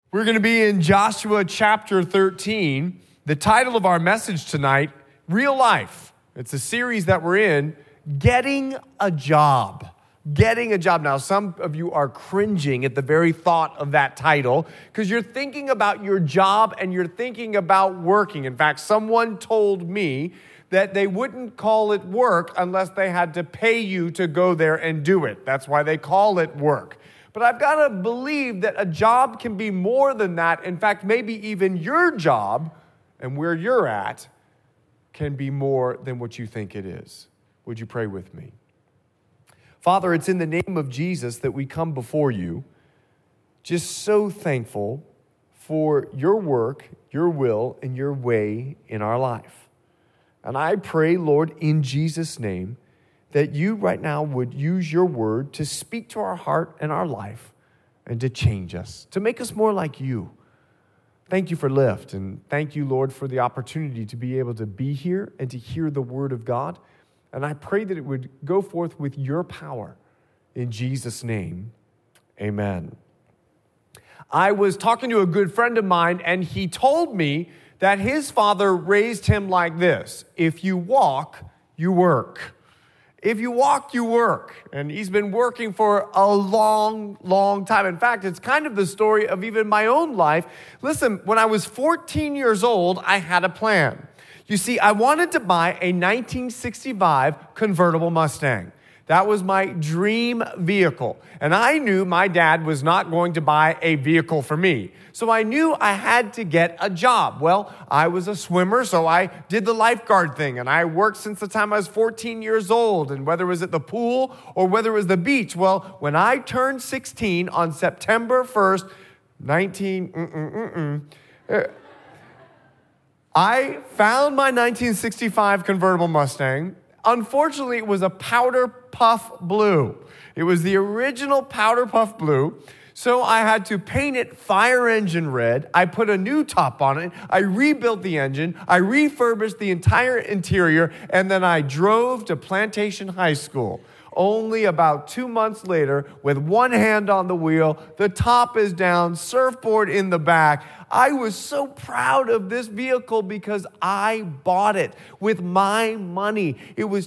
We're going to be in Joshua chapter 13. The title of our message tonight, Real Life. It's a series that we're in, Getting a Job. Getting a job. Now, some of you are cringing at the very thought of that title because you're thinking about your job and you're thinking about working. In fact, someone told me that they wouldn't call it work unless they had to pay you to go there and do it. That's why they call it work. But I've got to believe that a job can be more than that. In fact, maybe even your job and where you're at can be more than what you think it is. Would you pray with me? Father, it's in the name of Jesus that we come before you, just so thankful for your work, your will, and your way in our life. And I pray, Lord, in Jesus' name, that you right now would use your word to speak to our heart and our life and to change us, to make us more like you. Thank you for Lift, and thank you, Lord, for the opportunity to be able to be here and to hear the word of God. And I pray that it would go forth with your power. In Jesus' name, amen. I was talking to a good friend of mine, and he told me that his father raised him like this: if you walk, you work. If you walk, you work. And he's been working for a long, long time. In fact, it's kind of the story of even my own life. Listen, when I was 14 years old, I had a plan. You see, I wanted to buy a 1965 convertible Mustang. That was my dream vehicle. And I knew my dad was not going to buy a vehicle for me. So I knew I had to get a job. Well, I was a swimmer, so I did the lifeguard thing. And I worked since the time I was 14 years old. And whether it was at the pool or whether it was the beach. Well, when I turned 16 on September 1st, I found my 1965 convertible Mustang. Unfortunately, it was a powder puff blue. It was the original powder puff blue. So I had to paint it fire engine red. I put a new top on it. I rebuilt the engine. I refurbished the entire interior. And then I drove to Plantation High School. Only about 2 months later, with one hand on the wheel, the top is down, surfboard in the back. I was so proud of this vehicle because I bought it with my money. It was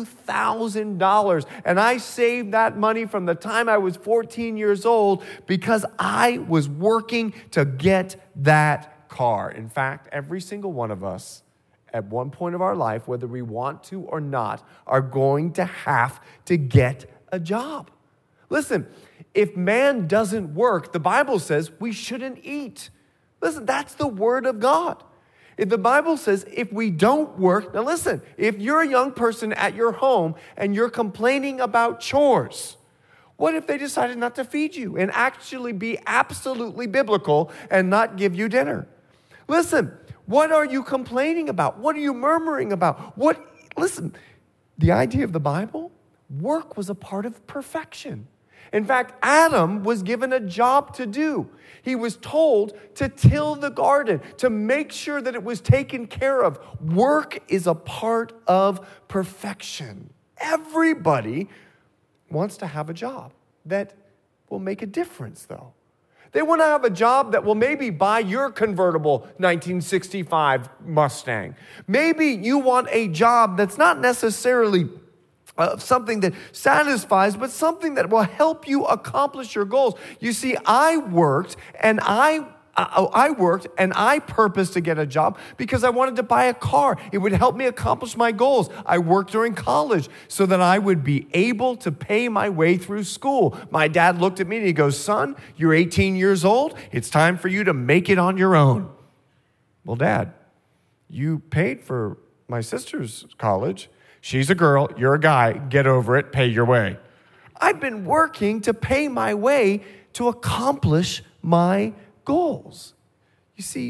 $2,000, and I saved that money from the time I was 14 years old because I was working to get that car. In fact, every single one of us at one point of our life, whether we want to or not, are going to have to get a job. Listen, if man doesn't work, the Bible says we shouldn't eat. Listen, that's the word of God. If the Bible says if we don't work, now listen, if you're a young person at your home and you're complaining about chores, what if they decided not to feed you and actually be absolutely biblical and not give you dinner? Listen, what are you complaining about? What are you murmuring about? Listen, the idea of the Bible, work was a part of perfection. In fact, Adam was given a job to do. He was told to till the garden, to make sure that it was taken care of. Work is a part of perfection. Everybody wants to have a job that will make a difference, though. They want to have a job that will maybe buy your convertible 1965 Mustang. Maybe you want a job that's not necessarily something that satisfies, but something that will help you accomplish your goals. You see, I worked and I purposed to get a job because I wanted to buy a car. It would help me accomplish my goals. I worked during college so that I would be able to pay my way through school. My dad looked at me and he goes, "Son, you're 18 years old. It's time for you to make it on your own." Well, Dad, you paid for my sister's college. She's a girl, you're a guy, get over it, pay your way. I've been working to pay my way to accomplish my goals. You see,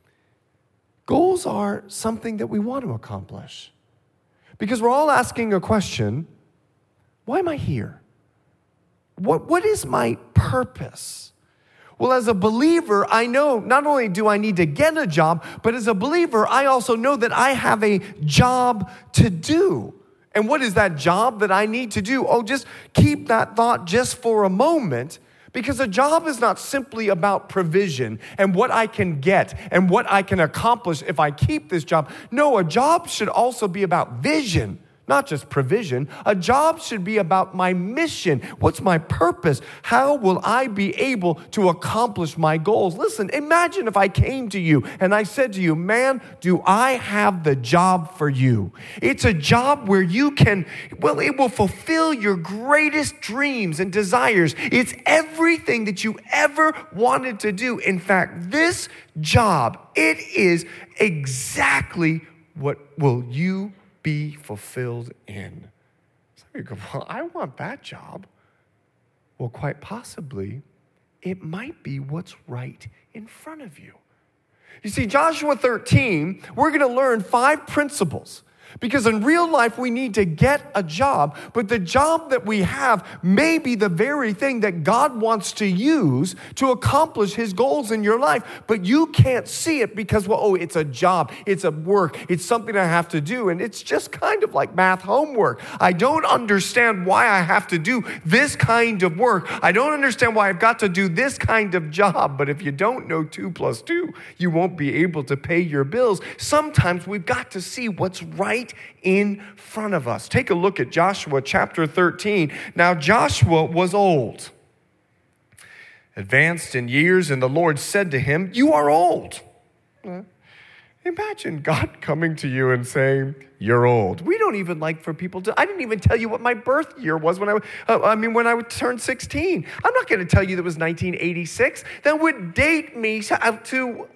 goals are something that we want to accomplish. Because we're all asking a question, why am I here? What is my purpose? Well, as a believer, I know not only do I need to get a job, but as a believer, I also know that I have a job to do. And what is that job that I need to do? Oh, just keep that thought just for a moment, Because a job is not simply about provision and what I can get and what I can accomplish if I keep this job. No, a job should also be about vision, not just provision. A job should be about my mission. What's my purpose? How will I be able to accomplish my goals? Listen, imagine if I came to you and I said to you, man, do I have the job for you? It's a job where you can, well, it will fulfill your greatest dreams and desires. It's everything that you ever wanted to do. In fact, this job, it is exactly what will you be fulfilled in. So you go, well, I want that job. Well, quite possibly, it might be what's right in front of you. You see, Joshua 13, we're going to learn 5 principles. Because in real life, we need to get a job, but the job that we have may be the very thing that God wants to use to accomplish his goals in your life. But you can't see it because, well, oh, it's a job, it's a work, it's something I have to do. And it's just kind of like math homework. I don't understand why I have to do this kind of work. I don't understand why I've got to do this kind of job. But if you don't know 2 + 2, you won't be able to pay your bills. Sometimes we've got to see what's right in front of us. Take a look at Joshua chapter 13. Now Joshua was old, advanced in years, and the Lord said to him, "You are old." Imagine God coming to you and saying, "You're old." We don't even like for people to, I didn't even tell you what my birth year was when I turned 16. I'm not going to tell you that it was 1986. That would date me out to,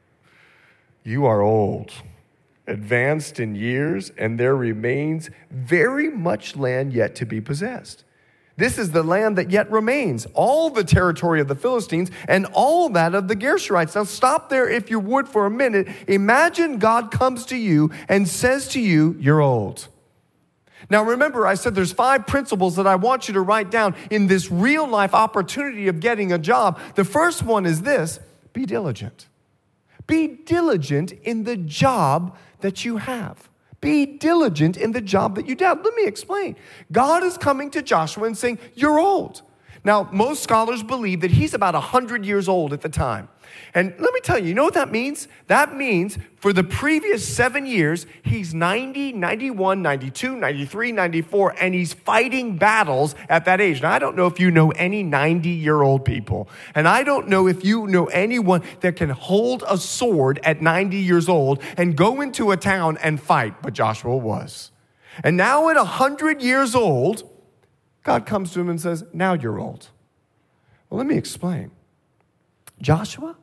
you are old, advanced in years, and there remains very much land yet to be possessed. This is the land that yet remains, all the territory of the Philistines and all that of the Gershurites. Now stop there if you would for a minute. Imagine God comes to you and says to you, "You're old." Now remember, I said there's 5 principles that I want you to write down in this real life opportunity of getting a job. The first one is this: be diligent. Be diligent in the job that you have. Be diligent in the job that you have. Let me explain. God is coming to Joshua and saying, "You're old." Now, most scholars believe that he's about 100 years old at the time. And let me tell you, you know what that means? That means for the previous 7 years, he's 90, 91, 92, 93, 94, and he's fighting battles at that age. Now, I don't know if you know any 90-year-old people, and I don't know if you know anyone that can hold a sword at 90 years old and go into a town and fight, but Joshua was. And now at 100 years old, God comes to him and says, "Now you're old." Well, let me explain. Joshua,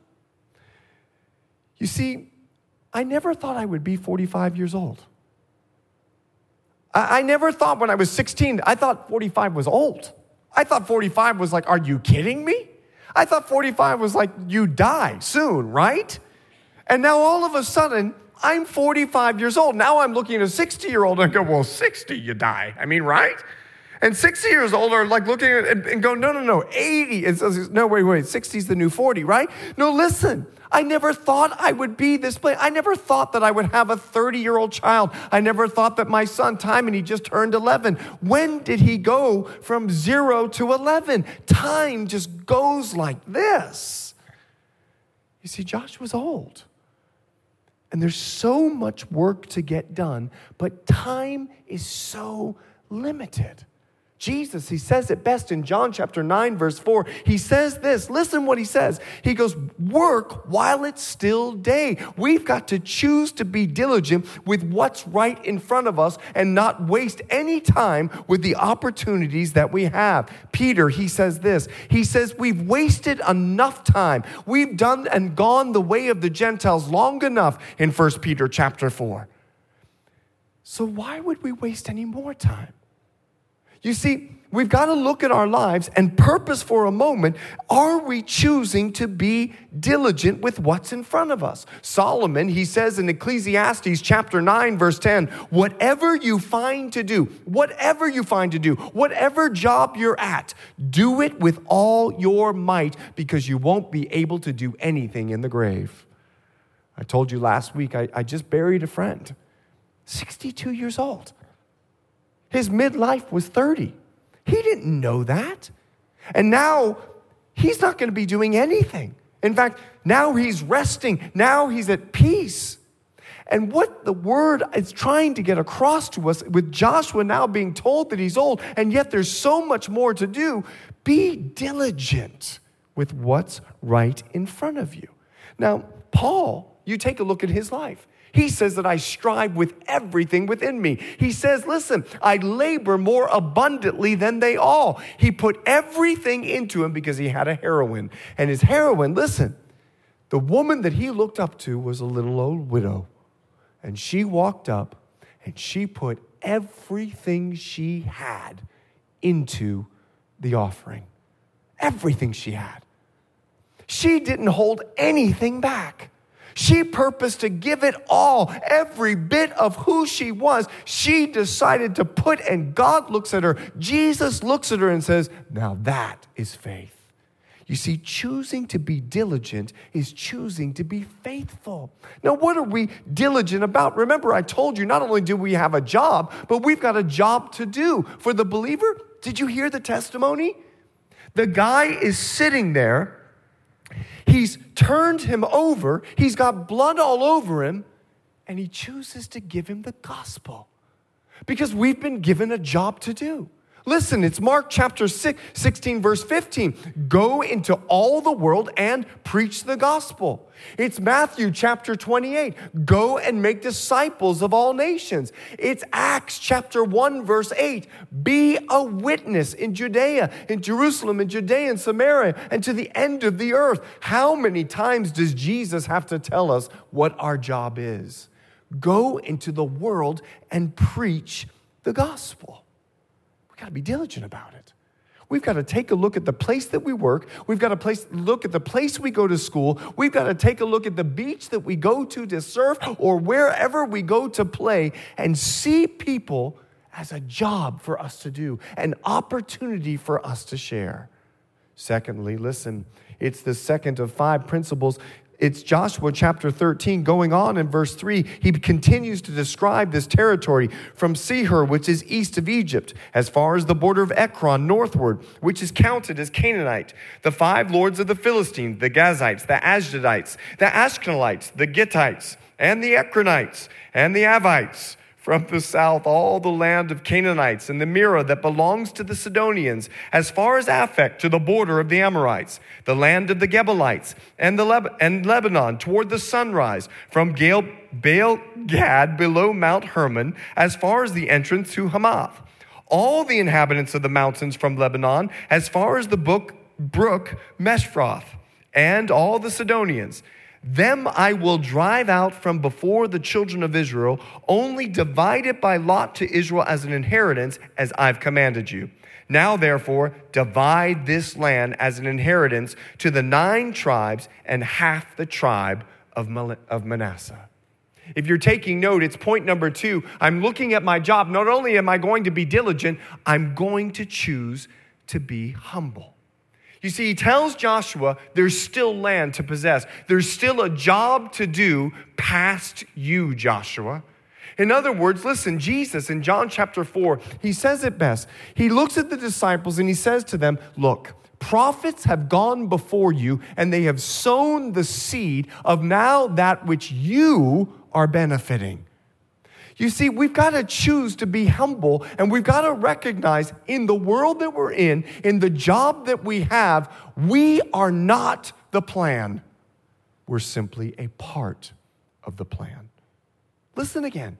you see, I never thought I would be 45 years old. I never thought when I was 16, I thought 45 was old. I thought 45 was like, are you kidding me? I thought 45 was like, you die soon, right? And now all of a sudden, I'm 45 years old. Now I'm looking at a 60-year-old and I go, well, 60, you die. I mean, right? And 60 years old are like looking at it and go, no, 80. It says, no, wait, 60 is the new 40, right? No, listen, I never thought I would be this way. I never thought that I would have a 30-year-old child. I never thought that my son, Timon, he just turned 11. When did he go from 0 to 11? Time just goes like this. You see, Joshua's old. And there's so much work to get done, but time is so limited. Jesus, he says it best in John chapter 9, verse 4. He says this. Listen what he says. He goes, work while it's still day. We've got to choose to be diligent with what's right in front of us and not waste any time with the opportunities that we have. Peter, he says this. He says, we've wasted enough time. We've done and gone the way of the Gentiles long enough in 1 Peter chapter 4. So why would we waste any more time? You see, we've got to look at our lives and purpose for a moment. Are we choosing to be diligent with what's in front of us? Solomon, he says in Ecclesiastes chapter 9, verse 10, whatever you find to do, whatever job you're at, do it with all your might because you won't be able to do anything in the grave. I told you last week, I just buried a friend, 62 years old. His midlife was 30. He didn't know that. And now he's not going to be doing anything. In fact, now he's resting. Now he's at peace. And what the word is trying to get across to us, with Joshua now being told that he's old, and yet there's so much more to do, be diligent with what's right in front of you. Now, Paul, you take a look at his life. He says that I strive with everything within me. He says, listen, I labor more abundantly than they all. He put everything into him because he had a heroine. And his heroine, listen, the woman that he looked up to was a little old widow. And she walked up and she put everything she had into the offering. Everything she had. She didn't hold anything back. She purposed to give it all, every bit of who she was. She decided to put, and God looks at her. Jesus looks at her and says, now that is faith. You see, choosing to be diligent is choosing to be faithful. Now, what are we diligent about? Remember, I told you, not only do we have a job, but we've got a job to do. For the believer, did you hear the testimony? The guy is sitting there. He's turned him over. He's got blood all over him. And he chooses to give him the gospel. Because we've been given a job to do. Listen, it's Mark chapter 16, verse 15. Go into all the world and preach the gospel. It's Matthew chapter 28. Go and make disciples of all nations. It's Acts chapter 1, verse 8. Be a witness in Judea, in Jerusalem, in Judea and Samaria, and to the end of the earth. How many times does Jesus have to tell us what our job is? Go into the world and preach the gospel. We've got to be diligent about it. We've got to take a look at the place that we work. We've got to look at the place we go to school. We've got to take a look at the beach that we go to surf, or wherever we go to play, and see people as a job for us to do, an opportunity for us to share. Secondly, listen, it's the second of 5 principles. It's Joshua chapter 13, going on in verse 3. He continues to describe this territory from Seir, which is east of Egypt, as far as the border of Ekron northward, which is counted as Canaanite. The 5 lords of the Philistines, the Gazites, the Ashdodites, the Ashkenalites, the Gittites, and the Ekronites, and the Avites. From the south, all the land of Canaanites and the Mearah that belongs to the Sidonians, as far as Aphek to the border of the Amorites, the land of the Gebalites and Lebanon toward the sunrise, from Baal Gad below Mount Hermon, as far as the entrance to Hamath. All the inhabitants of the mountains from Lebanon, as far as the brook Meshroth, and all the Sidonians. Them I will drive out from before the children of Israel, only divide it by lot to Israel as an inheritance, as I've commanded you. Now, therefore, divide this land as an inheritance to the 9 tribes and half the tribe of Manasseh. If you're taking note, it's point number 2. I'm looking at my job. Not only am I going to be diligent, I'm going to choose to be humble. You see, he tells Joshua there's still land to possess. There's still a job to do past you, Joshua. In other words, listen, Jesus in John chapter 4, he says it best. He looks at the disciples and he says to them, look, prophets have gone before you and they have sown the seed of now that which you are benefiting. You see, we've got to choose to be humble, and we've got to recognize in the world that we're in the job that we have, we are not the plan. We're simply a part of the plan. Listen again.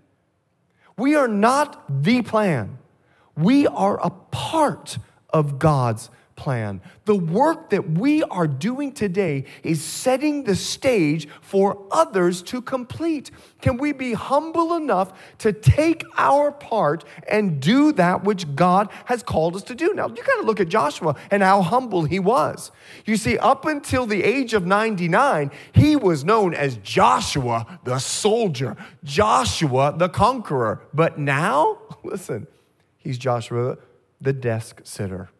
We are not the plan. We are a part of God's plan. The work that we are doing today is setting the stage for others to complete. Can we be humble enough to take our part and do that which God has called us to do? Now, you got to look at Joshua and how humble he was. You see, up until the age of 99, he was known as Joshua the soldier, Joshua the conqueror. But now, listen, he's Joshua the desk sitter,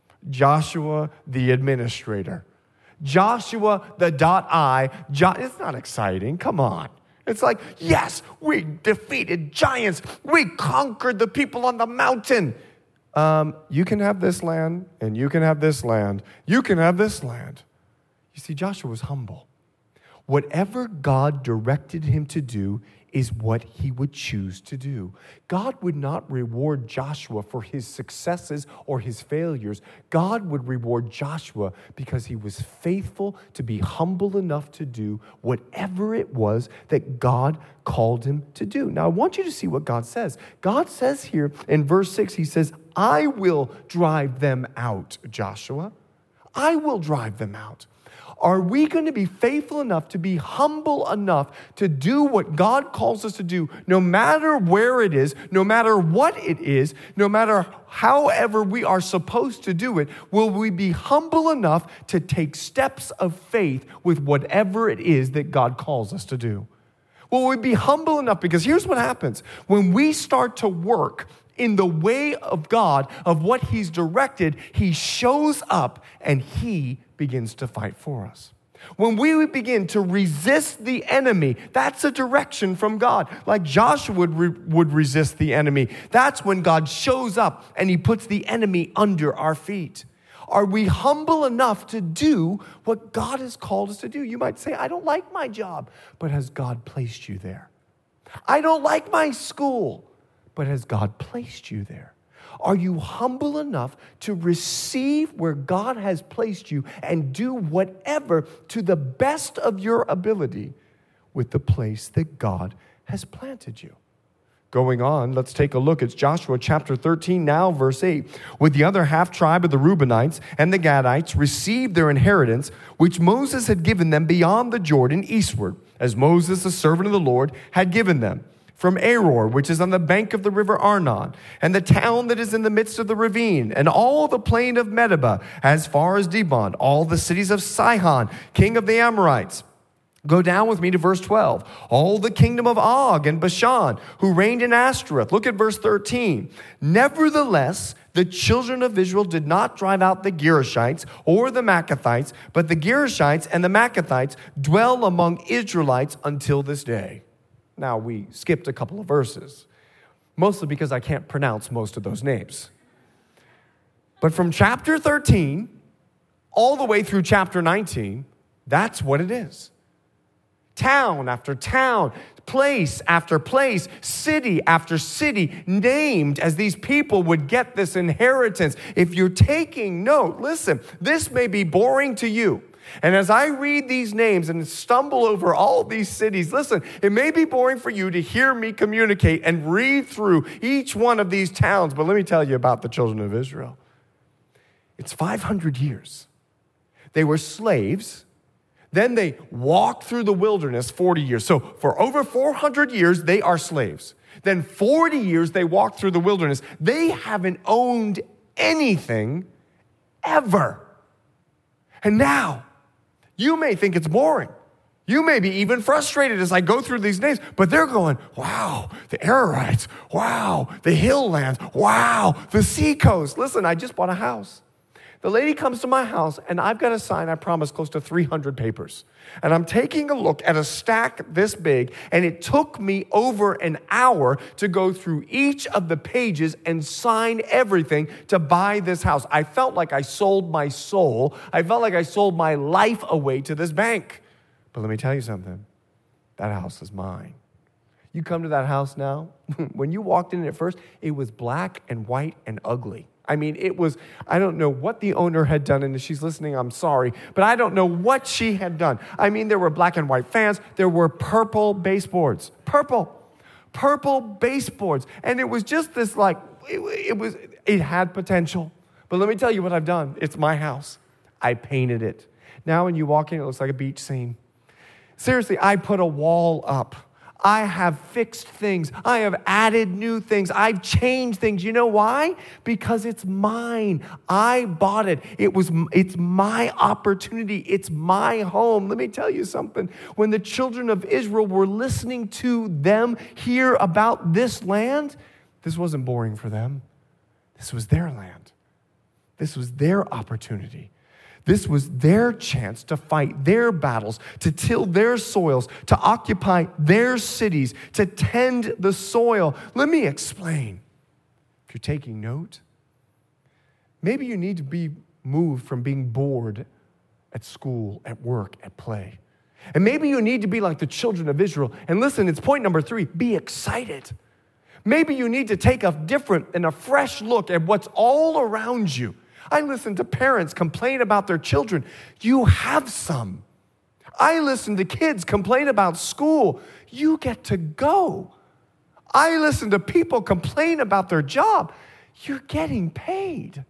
Joshua the administrator, Joshua the .I. It's not exciting. Come on. It's like, yes, we defeated giants. We conquered the people on the mountain. You can have this land, and you can have this land. You can have this land. You see, Joshua was humble. Whatever God directed him to do is what he would choose to do. God would not reward Joshua for his successes or his failures. God would reward Joshua because he was faithful to be humble enough to do whatever it was that God called him to do. Now, I want you to see what God says. God says here in verse 6, he says, I will drive them out, Joshua. I will drive them out. Are we going to be faithful enough to be humble enough to do what God calls us to do, no matter where it is, no matter what it is, no matter however we are supposed to do it? Will we be humble enough to take steps of faith with whatever it is that God calls us to do? Will we be humble enough? Because here's what happens. When we start to work in the way of God, of what he's directed, he shows up and he begins to fight for us. When we begin to resist the enemy, that's a direction from God. Like Joshua would resist the enemy. That's when God shows up and he puts the enemy under our feet. Are we humble enough to do what God has called us to do? You might say, I don't like my job, but has God placed you there? I don't like my school, but has God placed you there? Are you humble enough to receive where God has placed you and do whatever to the best of your ability with the place that God has planted you? Going on, let's take a look. It's Joshua chapter 13 now, verse 8. With the other half tribe of the Reubenites and the Gadites received their inheritance, which Moses had given them beyond the Jordan eastward, as Moses, the servant of the Lord, had given them. From Aror, which is on the bank of the river Arnon, and the town that is in the midst of the ravine, and all the plain of Medeba, as far as Dibon, all the cities of Sihon, king of the Amorites. Go down with me to verse 12. All the kingdom of Og and Bashan, who reigned in Ashtoreth. Look at verse 13. Nevertheless, the children of Israel did not drive out the Girgashites or the Maccathites, but the Girgashites and the Maccathites dwell among Israelites until this day. Now, we skipped a couple of verses, mostly because I can't pronounce most of those names. But from chapter 13 all the way through chapter 19, that's what it is. Town after town, place after place, city after city, named as these people would get this inheritance. If you're taking note, listen, this may be boring to you. And as I read these names and stumble over all these cities, listen, it may be boring for you to hear me communicate and read through each one of these towns, but let me tell you about the children of Israel. It's 500 years. They were slaves. Then they walked through the wilderness 40 years. So for over 400 years, they are slaves. Then 40 years, they walked through the wilderness. They haven't owned anything ever. And now, you may think it's boring. You may be even frustrated as I go through these names, but they're going, wow, the Arorites, wow, the hill lands, wow, the seacoast. Listen, I just bought a house. The lady comes to my house, and I've got to sign, I promise, close to 300 papers. And I'm taking a look at a stack this big, and it took me over an hour to go through each of the pages and sign everything to buy this house. I felt like I sold my soul. I felt like I sold my life away to this bank. But let me tell you something. That house is mine. You come to that house now, when you walked in at first, it was black and white and ugly. I mean, it was, I don't know what the owner had done, and if she's listening, I'm sorry, but I don't know what she had done. I mean, there were black and white fans. There were purple baseboards. Purple baseboards. And it was just this like, it had potential. But let me tell you what I've done. It's my house. I painted it. Now when you walk in, it looks like a beach scene. Seriously, I put a wall up. I have fixed things. I have added new things. I've changed things. You know why? Because it's mine. I bought it. It's my opportunity. It's my home. Let me tell you something. When the children of Israel were listening to them hear about this land, this wasn't boring for them. This was their land. This was their opportunity. This was their chance to fight their battles, to till their soils, to occupy their cities, to tend the soil. Let me explain. If you're taking note, Maybe you need to be moved from being bored at school, at work, at play. And maybe you need to be like the children of Israel. And listen, it's point number 3, be excited. Maybe you need to take a different and a fresh look at what's all around you. I listen to parents complain about their children. You have some. I listen to kids complain about school. You get to go. I listen to people complain about their job. You're getting paid.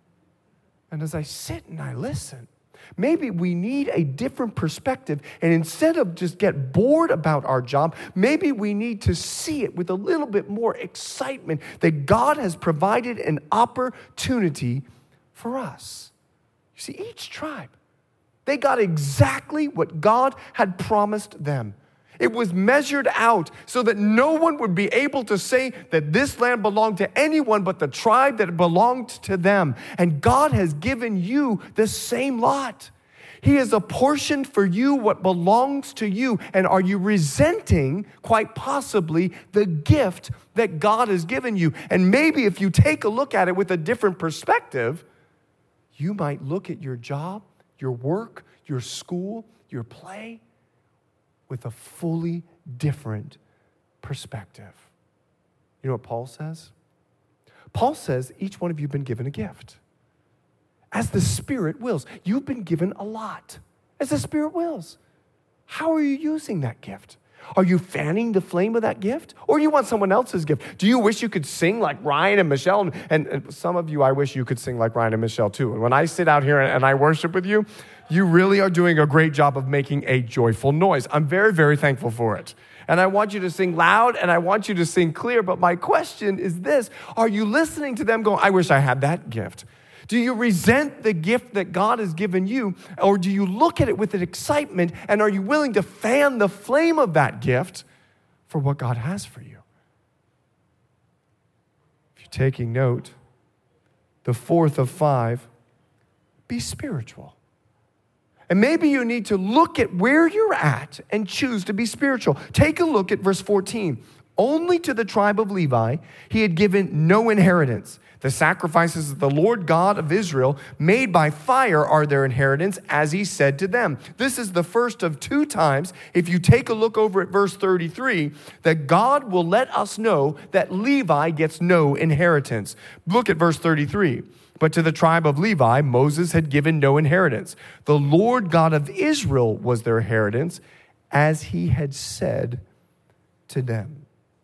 And as I sit and I listen, maybe we need a different perspective. And instead of just get bored about our job, maybe we need to see it with a little bit more excitement that God has provided an opportunity for us. You see, each tribe, they got exactly what God had promised them. It was measured out so that no one would be able to say that this land belonged to anyone but the tribe that belonged to them. And God has given you the same lot. He has apportioned for you what belongs to you. And are you resenting, quite possibly, the gift that God has given you? And maybe if you take a look at it with a different perspective, you might look at your job, your work, your school, your play, with a fully different perspective. You know what Paul says? Paul says each one of you have been given a gift. As the Spirit wills. You've been given a lot. As the Spirit wills. How are you using that gift? Are you fanning the flame of that gift? Or do you want someone else's gift? Do you wish you could sing like Ryan and Michelle? And some of you, I wish you could sing like Ryan and Michelle too. And when I sit out here and I worship with you, you really are doing a great job of making a joyful noise. I'm very, very thankful for it. And I want you to sing loud and I want you to sing clear. But my question is this: are you listening to them going, I wish I had that gift? Do you resent the gift that God has given you? Or do you look at it with an excitement, and are you willing to fan the flame of that gift for what God has for you? If you're taking note, the 4th of 5, be spiritual. And maybe you need to look at where you're at and choose to be spiritual. Take a look at verse 14. Only to the tribe of Levi he had given no inheritance. The sacrifices of the Lord God of Israel made by fire are their inheritance, as he said to them. This is the first of 2 times, if you take a look over at verse 33, that God will let us know that Levi gets no inheritance. Look at verse 33. But to the tribe of Levi, Moses had given no inheritance. The Lord God of Israel was their inheritance, as he had said to them.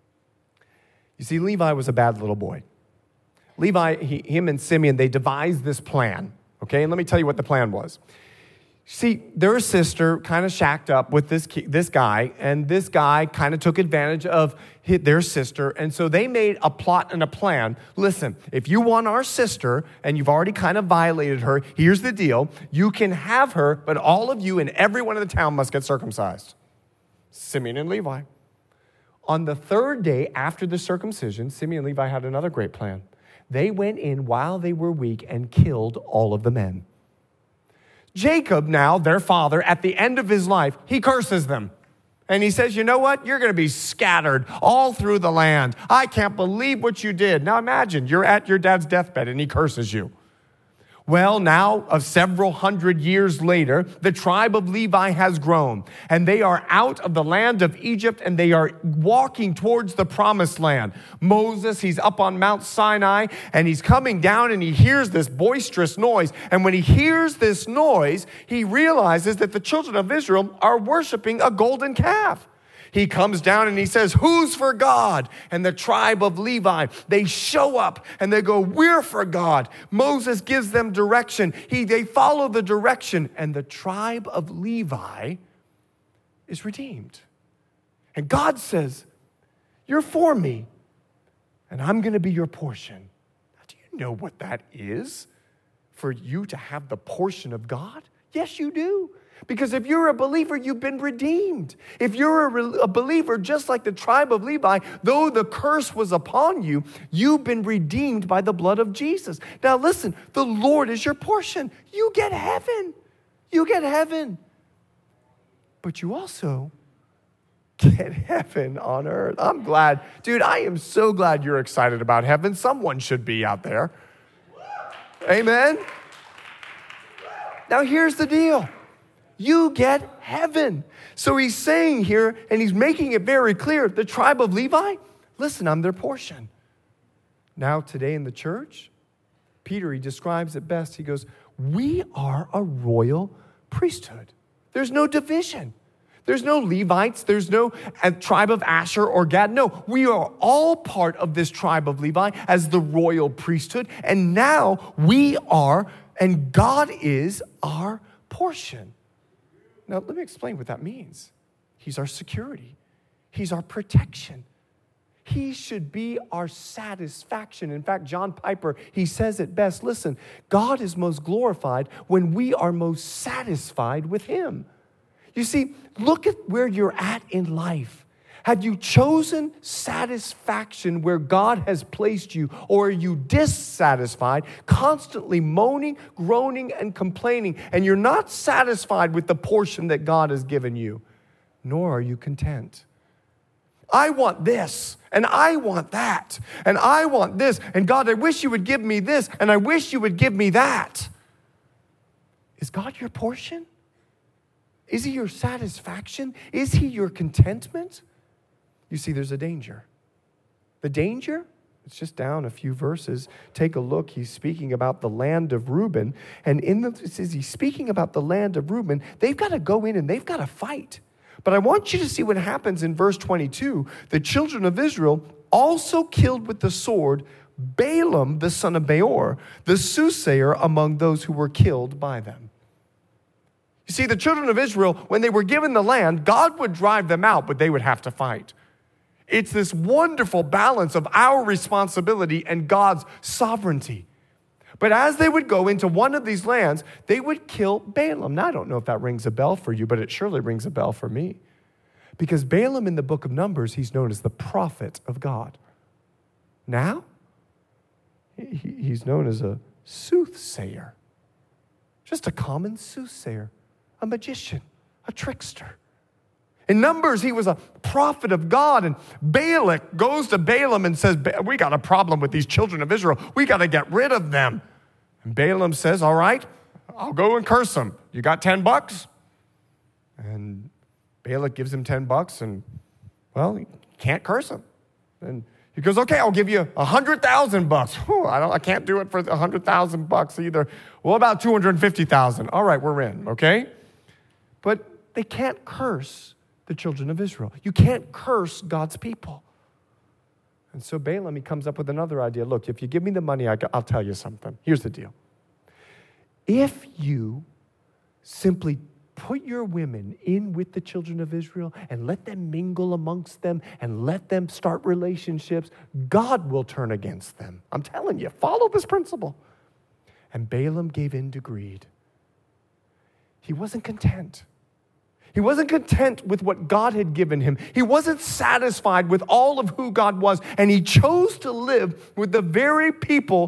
You see, Levi was a bad little boy. Levi, him and Simeon, they devised this plan, okay? And let me tell you what the plan was. See, their sister kind of shacked up with this guy, and this guy kind of took advantage of their sister, and so they made a plot and a plan. Listen, if you want our sister, and you've already kind of violated her, here's the deal. You can have her, but all of you and everyone in the town must get circumcised. Simeon and Levi. On the 3rd day after the circumcision, Simeon and Levi had another great plan. They went in while they were weak and killed all of the men. Jacob now, their father, at the end of his life, he curses them. And he says, you know what? You're going to be scattered all through the land. I can't believe what you did. Now imagine, you're at your dad's deathbed and he curses you. Well, now, of several hundred years later, the tribe of Levi has grown, and they are out of the land of Egypt, and they are walking towards the promised land. Moses, he's up on Mount Sinai, and he's coming down, and he hears this boisterous noise. And when he hears this noise, he realizes that the children of Israel are worshiping a golden calf. He comes down and he says, who's for God? And the tribe of Levi, they show up and they go, we're for God. Moses gives them direction. They follow the direction, and the tribe of Levi is redeemed. And God says, you're for me, and I'm going to be your portion. Now, do you know what that is for you to have the portion of God? Yes, you do. Because if you're a believer, you've been redeemed. If you're a believer, just like the tribe of Levi, though the curse was upon you, you've been redeemed by the blood of Jesus. Now listen, the Lord is your portion. You get heaven. You get heaven. But you also get heaven on earth. I'm glad. Dude, I am so glad you're excited about heaven. Someone should be out there. Amen? Now here's the deal. You get heaven. So he's saying here, and he's making it very clear, the tribe of Levi, listen, I'm their portion. Now today in the church, Peter, he describes it best. He goes, we are a royal priesthood. There's no division. There's no Levites. There's no tribe of Asher or Gad. No, we are all part of this tribe of Levi as the royal priesthood. And now we are, and God is our portion. Now, let me explain what that means. He's our security. He's our protection. He should be our satisfaction. In fact, John Piper, he says it best. Listen, God is most glorified when we are most satisfied with him. You see, look at where you're at in life. Have you chosen satisfaction where God has placed you, or are you dissatisfied, constantly moaning, groaning, and complaining, and you're not satisfied with the portion that God has given you, nor are you content? I want this, and I want that, and I want this, and God, I wish you would give me this, and I wish you would give me that. Is God your portion? Is he your satisfaction? Is he your contentment? You see, there's a danger. The danger, it's just down a few verses. Take a look. He's speaking about the land of Reuben. And as he's speaking about the land of Reuben, they've got to go in and they've got to fight. But I want you to see what happens in verse 22. The children of Israel also killed with the sword Balaam, the son of Beor, the soothsayer among those who were killed by them. You see, the children of Israel, when they were given the land, God would drive them out, but they would have to fight. It's this wonderful balance of our responsibility and God's sovereignty. But as they would go into one of these lands, they would kill Balaam. Now, I don't know if that rings a bell for you, but it surely rings a bell for me. Because Balaam in the book of Numbers, he's known as the prophet of God. Now, he's known as a soothsayer. Just a common soothsayer, a magician, a trickster. In Numbers, he was a prophet of God, and Balak goes to Balaam and says, we got a problem with these children of Israel. We got to get rid of them. And Balaam says, all right, I'll go and curse them. You got $10? And Balak gives him $10, and, well, he can't curse him. And he goes, okay, I'll give you $100,000. I can't do it for $100,000 either. Well, about $250,000. All right, we're in, okay? But they can't curse the children of Israel. You can't curse God's people. And so Balaam, he comes up with another idea. Look, if you give me the money, I'll tell you something. Here's the deal. If you simply put your women in with the children of Israel and let them mingle amongst them and let them start relationships, God will turn against them. I'm telling you, follow this principle. And Balaam gave in to greed. He wasn't content. He wasn't content with what God had given him. He wasn't satisfied with all of who God was, and he chose to live with the very people.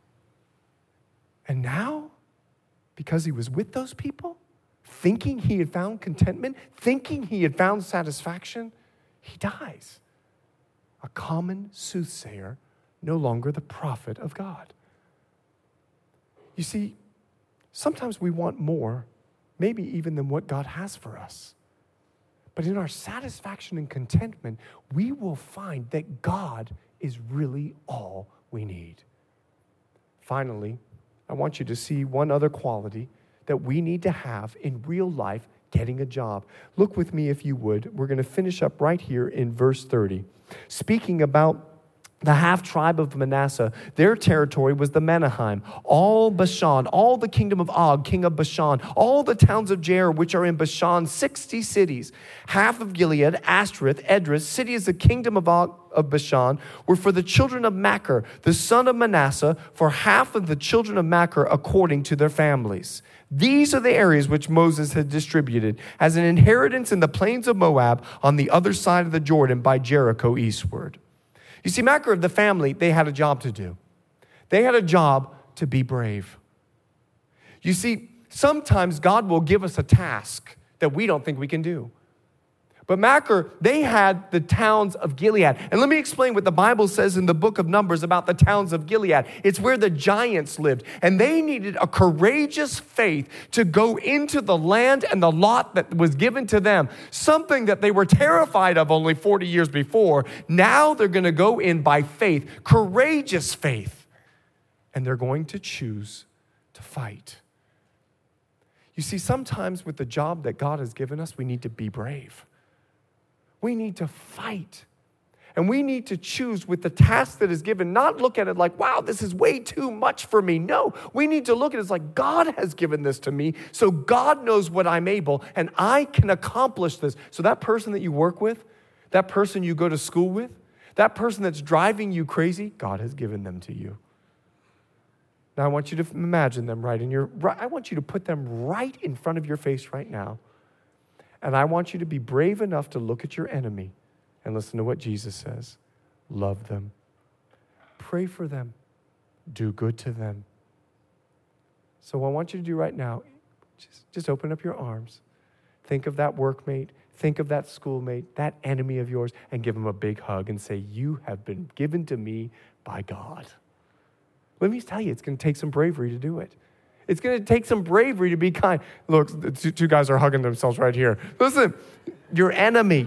And now, because he was with those people, thinking he had found contentment, thinking he had found satisfaction, he dies. A common soothsayer, no longer the prophet of God. You see, sometimes we want more, maybe even than what God has for us. But in our satisfaction and contentment, we will find that God is really all we need. Finally, I want you to see one other quality that we need to have in real life, getting a job. Look with me if you would. We're going to finish up right here in verse 30. Speaking about the half-tribe of Manasseh, their territory was the Menahem, all Bashan, all the kingdom of Og, king of Bashan, all the towns of Jair, which are in Bashan, 60 cities. Half of Gilead, Ashtoreth, Edrei, cities of the kingdom of Og, of Bashan, were for the children of Machir, the son of Manasseh, for half of the children of Machir according to their families. These are the areas which Moses had distributed as an inheritance in the plains of Moab on the other side of the Jordan by Jericho eastward. You see, Machir, the family, they had a job to do. They had a job to be brave. You see, sometimes God will give us a task that we don't think we can do. But Machir, they had the towns of Gilead. And let me explain what the Bible says in the book of Numbers about the towns of Gilead. It's where the giants lived. And they needed a courageous faith to go into the land and the lot that was given to them. Something that they were terrified of only 40 years before. Now they're going to go in by faith, courageous faith. And they're going to choose to fight. You see, sometimes with the job that God has given us, we need to be brave. We need to fight. And we need to choose with the task that is given, not look at it like, wow, this is way too much for me. No, we need to look at it as like, God has given this to me, so God knows what I'm able, and I can accomplish this. So that person that you work with, that person you go to school with, that person that's driving you crazy, God has given them to you. Now I want you to imagine them I want you to put them right in front of your face right now. And I want you to be brave enough to look at your enemy and listen to what Jesus says. Love them. Pray for them. Do good to them. So what I want you to do right now, just open up your arms. Think of that workmate. Think of that schoolmate, that enemy of yours, and give them a big hug and say, you have been given to me by God. Let me tell you, it's going to take some bravery to do it. It's going to take some bravery to be kind. Look, the two guys are hugging themselves right here. Listen, your enemy.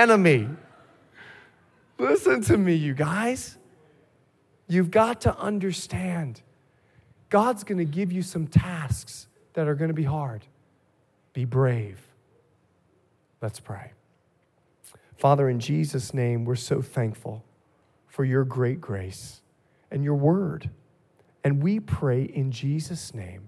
Listen to me, you guys. You've got to understand. God's going to give you some tasks that are going to be hard. Be brave. Let's pray. Father, in Jesus' name, we're so thankful for your great grace and your word. And we pray in Jesus' name,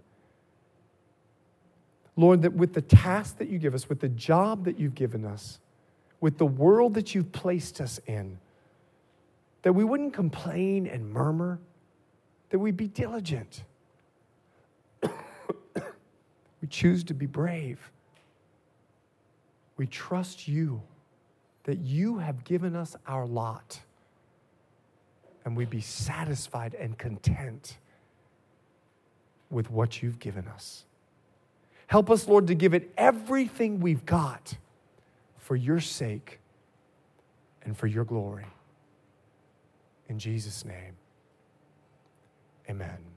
Lord, that with the task that you give us, with the job that you've given us, with the world that you've placed us in, that we wouldn't complain and murmur, that we'd be diligent. We choose to be brave. We trust you, that you have given us our lot, and we'd be satisfied and content with what you've given us. Help us, Lord, to give it everything we've got for your sake and for your glory. In Jesus' name, amen.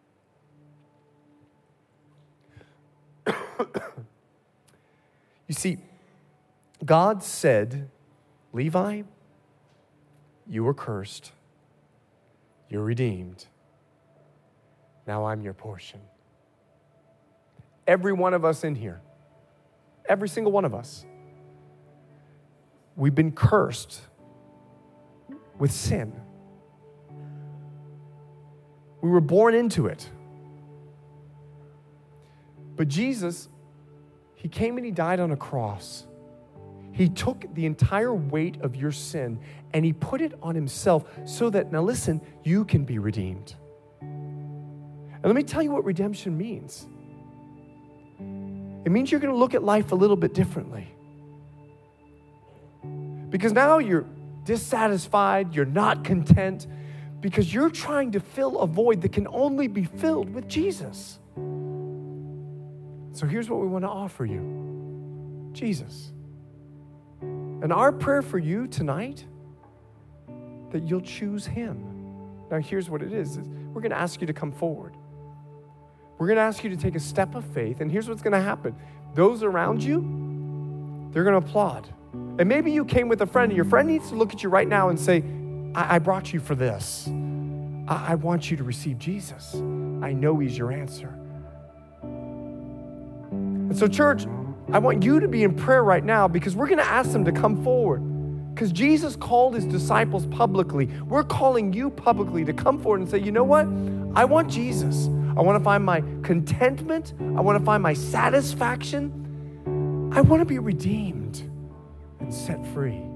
You see, God said, Levi, you were cursed. You're redeemed. Now I'm your portion. Every one of us in here, every single one of us, we've been cursed with sin. We were born into it. But Jesus, he came and he died on a cross. He took the entire weight of your sin and he put it on himself so that, now listen, you can be redeemed. And let me tell you what redemption means. It means you're going to look at life a little bit differently. Because now you're dissatisfied, you're not content, because you're trying to fill a void that can only be filled with Jesus. So here's what we want to offer you. Jesus. And our prayer for you tonight, that you'll choose him. Now here's what it is we're going to ask you to come forward. We're going to ask you to take a step of faith, and here's what's going to happen. Those around you, they're going to applaud. And maybe you came with a friend, and your friend needs to look at you right now and say, I brought you for this. I want you to receive Jesus. I know he's your answer. And so, church, I want you to be in prayer right now because we're going to ask them to come forward. Because Jesus called his disciples publicly. We're calling you publicly to come forward and say, you know what? I want Jesus. I want to find my contentment. I want to find my satisfaction. I want to be redeemed and set free.